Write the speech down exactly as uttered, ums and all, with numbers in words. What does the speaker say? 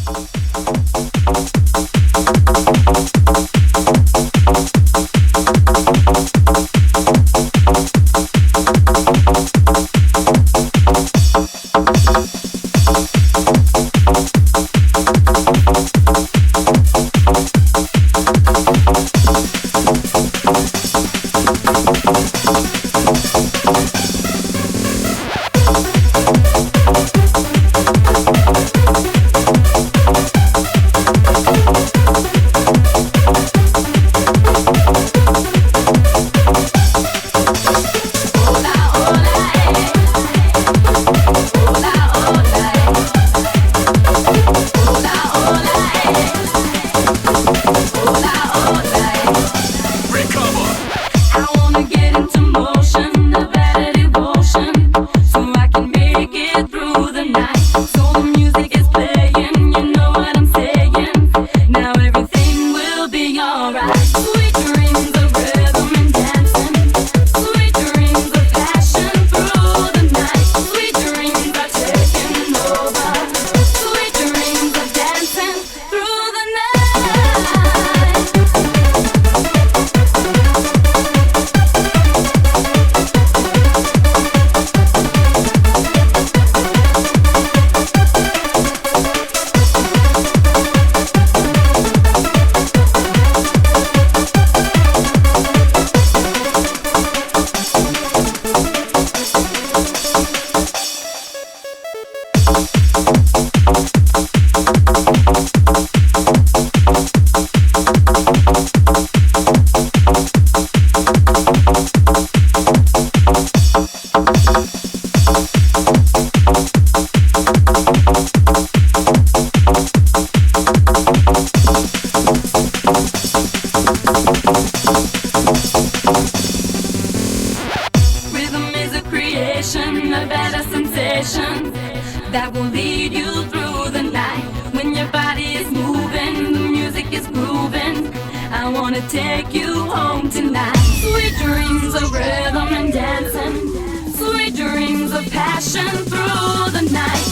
that will lead you through the night. When your body is moving, the music is grooving, I wanna take you home tonight. Sweet dreams of rhythm and dancing, sweet dreams of passion through the night.